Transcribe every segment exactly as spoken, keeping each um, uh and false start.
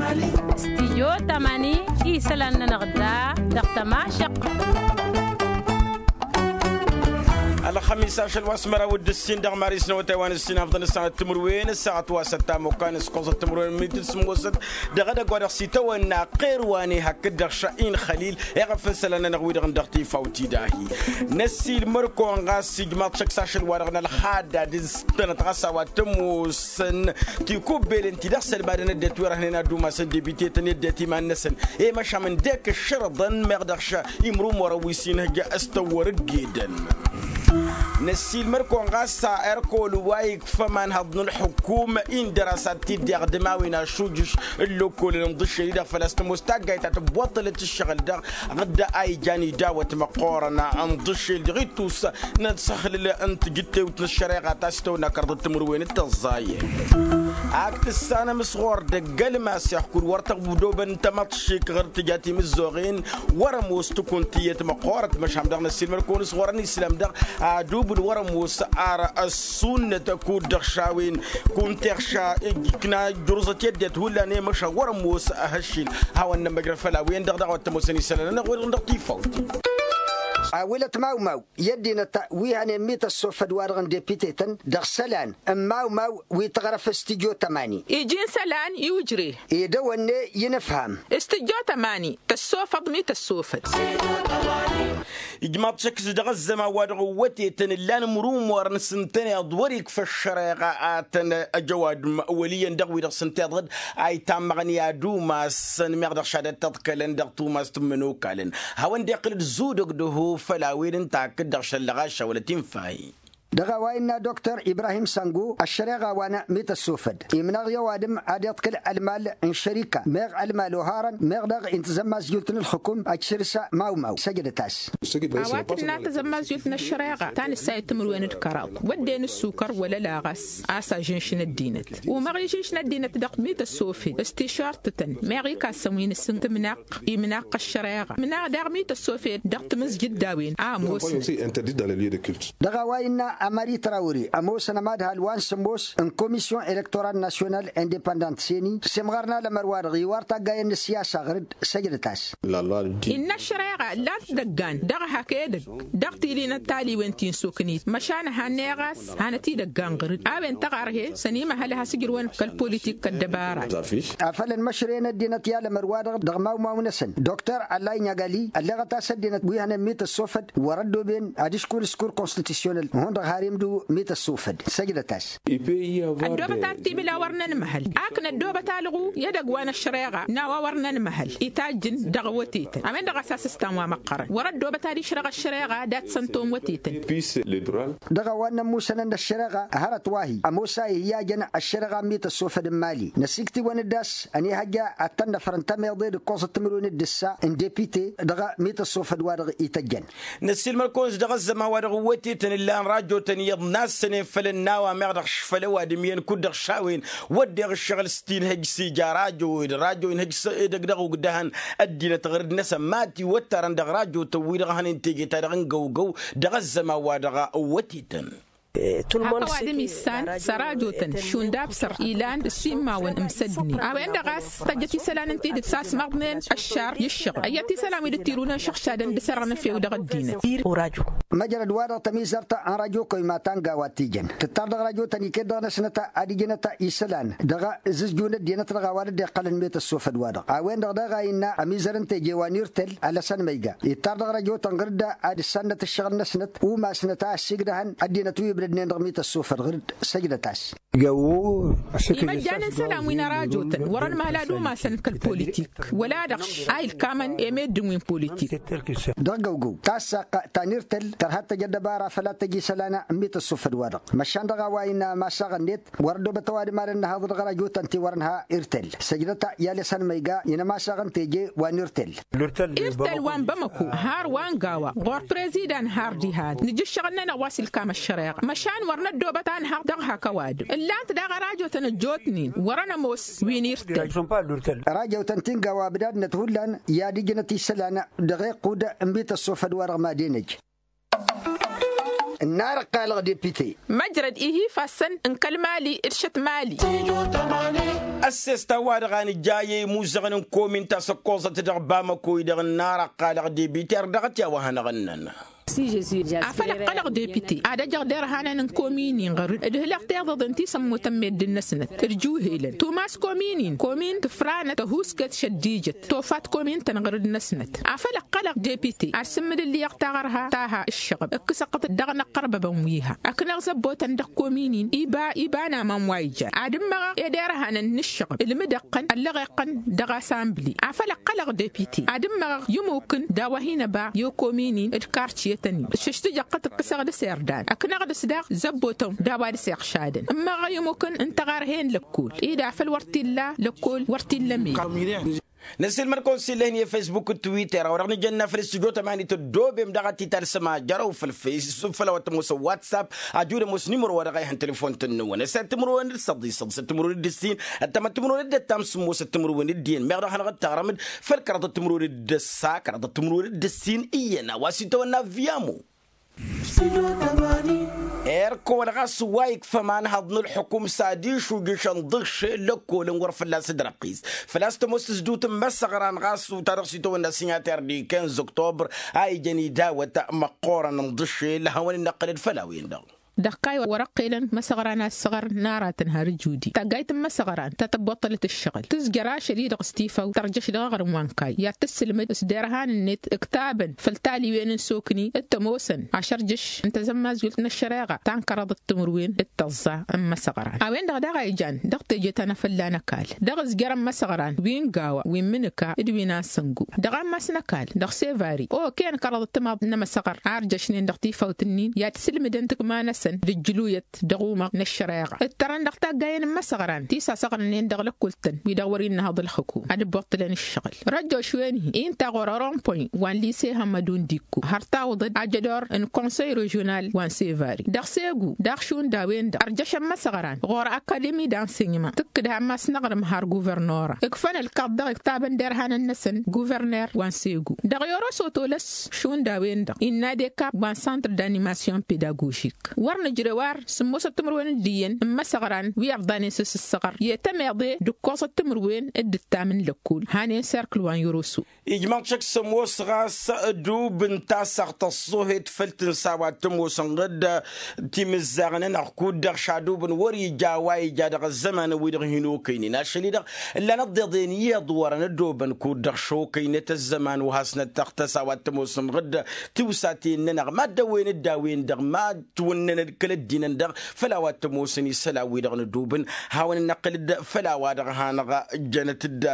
استيو تماني إيسلان نغدا دقتماشق الخميس عشر واسمرة ود السين دغ ماريس نو تايوان السين أفضل الساعة تمروين الساعة واسطة مكان سكوز التمروين ميت سموسد دغدا غوار سيتا ونا قيرواني هكذا شاين خليل يغفل سلنا نغوي دغ دغتي فوتي داهي نسي المركو غاس سيجمات شك ساشل وارغنا الحادة دز تنتغسا وتموسن تيكو بيلنتي دخسل بعدنا دتوير هنا دوما سن ديبيتي تني دتي ما نسن اي مشا من ديك الشرطا مغدخشا يمرو مرويسين هجا استور جدا نسيل مركون غاسا اركول وايك فمان هضن الحكومة ان دراسات تدير دماوينا شوجش اللوكول المضش اللي فلسطين مستقاي تتبطل الشغل ده غدا اي جاني داوت مقورنا انضش اللي غيتوس نتسخل اللي انت جيت وتنشريغا تاستو نكرد التمروين التزاي عكت السنة مصغور دقل ما سيحكول ورتق بدوب انت مطشيك غير تجاتي مزوغين ورموس تكون تيت مقورة مش همدغ نسيل مركون صغورني سلام دغ عدوب الورموس على السنة تكون دخشاوين كون تخشا كنا جرزت يدت ولا نمشى ورموس أهشيل هاو النمجر فلاوين دغ دغ وتموسني سلنا نقول ندقي فوتي أولت ماو ماو يدينا ويهاني ميت الصوفد وارغن ديبيتيتن دغسلان ماو ماو ويتغرف استجو تماني يجين سلان يوجري يدوني ينفهم استجو تماني تسوفد ميت الصوفد إجماع شكس دغز ما وادغوتي تن اللان مروم ورن سنتين أدوريك في الشريعة تن أجواد أوليا دغوي دغ سنتين ضد أي تام غني دوما سن مغدغ شادة تذكلن دغ توماس تمنو كالن هون دقل زودك دهو فلاوين تاكد دغ شلغاشا ولا تنفاي دغواينا دكتور إبراهيم سانغو الشريعة وانا ميت السوفد يمنغ يوادم عادت كل المال ان شركة مغ المال وهارا مغ دغ انتزماز يلتن الحكم اكسرسا ماو ماو سجدتاس اواتنا تزماز يلتن الشريعة تاني السايت تمروين الكراو ودين السكر ولا لاغس اسا جنشن الدينت ومغ جنشن الدينت دق ميت السوفد استشارتتن مغي كاسوين السن تمناق يمناق الشريعة مناق دغ ميت السوفد دق تمسجد داوين اموس دغواينا Amari Traoré, amos namad halwan sembos en commission électorale nationale indépendante seni semgarna la marwar riwarta gayen siyasa grid sajdatas inna shari'a la daggan daga haked daqti lina tali wentin sukni mashana hanegas hanati daggan grid aben taqarhe sanima halaha sigir wan kal politique kadabara afal المشرين الدينت يا لمروار دغماو ماونسن دكتور الله نغالي اللغه سدينت بيهنا ميت السوفد وردوا بين اديشكور سكور كونستيتيونيل هاريم دو ميت السوفد سجدتاس الدوبة ترتيب لا ورنا المحل أكن الدوبة تالغو يدق وانا الشريعة نوا ورنا المحل يتاجن دغوتيتن أمين دغ أساس استوى مقرن ورد الدوبة تالي شرق الشريعة دات سنتوم وتيتن بيس ليبرال دغ وانا موسنا الشريعة هرت واهي أموسا هي جن الشريعة ميت السوفد المالي نسيكتي وانا الداس أني هجا أتنا فرنتامي ضد قوس التمرون الدسا إن ديبيتي دغ ميت السوفد وارغ يتجن نسيل مركوز دغ الزما وارغ وتيتن اللي راجو تنيض ناس سنين فلناوا مغدغ فلوا دمين كدغ شاوين ودغ الشغل ستين هج سيجا راجو راجو هج دغدغ قدهن ادينا تغرد ناس ماتي وترن دغ راجو تويدغ هن تيجي تدغن جو جو دغ الزما وادغ وتيتن هذا ميسان سراجوتن شونداب سر إيلان السيما ونمسدني أو عند غاس تجتي سلان انتي دتساس مغنين الشار يشغل أيتي سلام يدتيرونا شخشادن بسرنا في ودغ الدين وراجو مجرد وارد تميزرتا عن راجو كوي ما تانغا واتيجن تتردغ راجو تاني كده نسنتا أديجنتا إسلان دغا زجون الدينة دغا وارد دقل ميت السوفد وارد أو عند دغا إنا أميزرن تجوانير تل على سن ميجا يتردغ راجو تنغرد أدي سنة الشغل نسنت وما سنتا السجدهن الدينة بدنا نغميت السوفر غرد سجدتاس جو يمجان سلام وين راجوتن ورن ما لا دوما سنك البوليتيك ولا دخش اي الكامن يمد وين بوليتيك دغوغو تاسا تانيرتل ترهت جدبارا فلا تجي سلانا ميت السوفر ورق مشان دغا واينا ما شغنيت وردو بتوادي مارن هذا راجوت انت ورنها ارتل سجدتا يا لسان ميغا ينا ما شغن تيجي وانيرتل ارتل وان بمكو هار وان غاوا غور بريزيدان هار جهاد نجي شغلنا نواصل كام الشريعه مشان ورنا الدوبتان هاق دغها كواد إلا أنت دغ راجو تنجوتني ورنا موس وينيرتل راجو تنتنغا وابداد نتولان يا ديجنتي سلانا دغي قود امبيت السوفد ورغ ما دينج النار قال ديبيتي مجرد إيه فاسن إن كلمالي إرشت مالي السيستا وادغاني جاي موزغن كومين تاسكوزة تدغباما كوي دغ النار قال ديبيتي أردغت يا وهنا غنن أفلق قلق ديبيتي عاد جغدير هانا نكومينين غرد إدهلاق تيغض انتي سمو تميد النسنة ترجوه إلن توماس كومينين كومين تفرانة تهوسكت شديجت توفات كومين تنغرد النسنة أفلق قلق ديبيتي أرسمد اللي يقتغرها تاها الشغب اكسقط الدغن قرب بمويها أكنغ زبوتن دق كومينين إيبا إيبانا مموايجا عادم مغا يدير هانا النشغب المدقن اللغيقن دغا سامبلي أفلق قلق ديبيتي عادم مغا يموكن داوهين با يو كومينين ادكارتشي تاني ششتي جقت قصة غد سيردان أكنا غد صداق زبوتهم دابار سيق شادن أما غي ممكن انت غارهين لكول إذا فل ورتي الله لكول ورتي اللمي نسيل مركون سيلهني فيسبوك تويتر ورغني جنة في الاستوديو تماني تدوب مدغتي ترسما جرو في الفيس فلا وتموس واتساب اجور موس نمر ورغي هن تليفون تنو انا ساتمرون الصدي صد ستمرون الدسين انت ما تمرون الدتام سمو ستمرون الدين ما راح نغد تغرمد فالكرة تمرون الدسا كرة تمرون الدسين اينا واسيتونا فيامو إيركو الغاس وايك فمان هضن الحكومة ساديش وجيشان ضغش لكول نغرف اللاس درقيز فلاس تموس سدوت مسغران غاس وترغسيتو الناسياتير دي خمسة أكتوبر هاي جاني داوة مقورا نضش لهوان النقل الفلاوين دغ دقاي ورقيلا مسغران الصغر نارا تنهار جودي تقايت مسغران تتبطلت الشغل تزجرا شديد غستيفا وترجش دغر موانكاي يا تسلم اسديرهان النت اكتابا فالتالي وين سوكني التموسن عشر جش انت زماز قلتنا الشراغه تنقرض التمروين التزا ام مسغران اوين دغ دغ يجان دغ تجيتنا فلانا كال دغ زجرا مسغران وين غاوا وين منكا ادوينا سنغو دغ مسنكال دغ سيفاري او كان قرض التماب مسغر عرجشنين دغ تيفوتنين يا تسلم دنتك ما نس رجلوية دغومة من الشريعة التران دغتا جاين مسغران تيسا سغرنين دغلق كلتن ويدورين هذا الحكومة هذا بطلين الشغل رجو شوينه انت غرارون بوين وان ليسي همدون ديكو هرتاو ضد اجدور ان كونسي ريجونال وان سيفاري دغ سيغو دغ شون داوين دغ ارجش مسغران غور اكاديمي دانسينيما تكدها ما سنغر مهار غوفرنورا اكفن الكاد دغ كتابن درهان النسن غوفرنور وان سيغو دغ يورو سوتولس شون داوين دغ ان ديكا وان سنتر دانيماسيون بيداغوجيك نجروار سموس التمروين الدين اما سغران ويعضاني سس الصغر يتميضي دكوس التمروين الدتامن لكول هاني سيركل وان يروسو اجمال شك سموس غاس دوب نتا سغت الصهد فلتن ساوا تموس غد تيم الزغن نقود دغ شادوب وري جاواي جادغ الزمان ويدغ هينو كيني ناشلي دغ لا نضدين يدور ندوب نكود دغ شو كينه الزمان وهاسنا تخت ساوا تموس غد توساتي ننغ ما دوين الداوين دغ ما تون كل الدين ندغ فلا واتموسني سلاوي دغ ندوبن هاون نقل فلا وادغ هانغ جنت د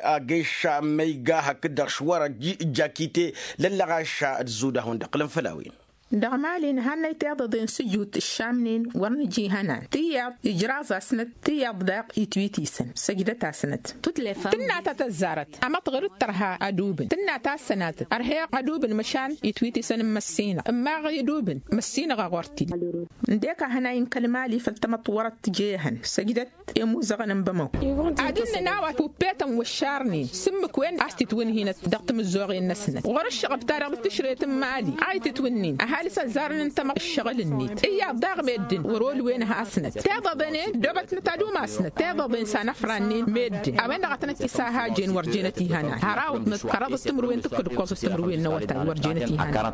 اجيشا ميغا هكدغ شوار جاكيتي للغاشا الزوده هون دقلن فلاوين دغمالين هانا يتعضدين سجود الشامنين ورنجي هانا تياب إجرازة سنة تياب داق يتويتي سن سجدتا سنة تتلفا تنا تتزارت أما تغرد ترها أدوبن تنا تاسنات أرهيق أدوبن مشان يتويتي سن مسينة أما غيدوبن مسينة غورتي نديك هانا ينكلمالي فالتمت ورت جيهن سجدت يموزغن بمو عدن ناوة بوبيتا وشارني سمك وين عستي توين هنا دقت مزوغي النسنة وغرش غبتارغ تشريت مالي عاي تتوينين هالسا زارن انت ما الشغل النيت ايا ضاغ ميدن ورول وينها اسنت تيضا بني دوبت نتادو ما اسنت تيضا بين سانا فرانين ميدن اوين دغتنت اساها جين ورجينتي هنا هراوت متقرض التمر وين تكد كوز التمر وين نوتا ورجينتي هنا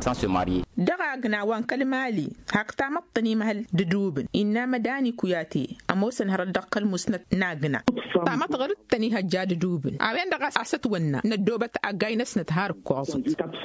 دغاغنا وان كلمالي هاكتا مطني مهل ددوبن انما مداني كوياتي اموسن هر دقل مسنت ناغنا طامت غرتني هجاد دوبن اوين دغا اسات ونا ندوبت اغاينس نتهار كوز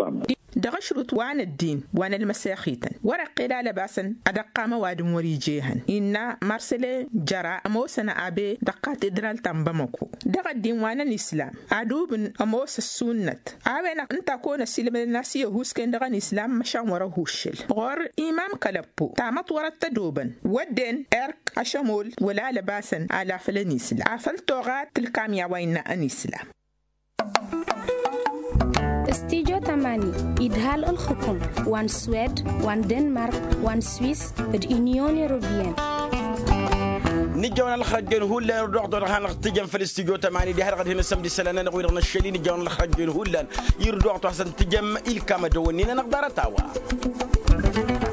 دغشرت وان الدين وان المساخيتا ورق لا لباسا أدقى مواد مريجيهن إن مرسل جرى أموسنا أبي دقات إدرال تنبمكو دغ الدين وان الإسلام أدوب أموس السنة أبينا أن تكون السلم الناس يهوس كن دغ الإسلام مشان ورهوشل غور إمام كلبو تامت ورت دوبا ودين إرك أشمول ولا لباسا على فلنيسل أفل توغات الكاميا وين أنيسلام استيجو تماني إدهال الحكم وان سويد وان دنمارك وان سويس اليونيون يوروبيان نجاونا الخرجين هولا يردوغ هان اغتجام في الاستيجو تماني دي هرغد هنا سمدي سلانا نغويرغنا الشلي نجاونا الخرجين هولا يردوغ تحسن تجام إلكام دوانينا نقدر تاوا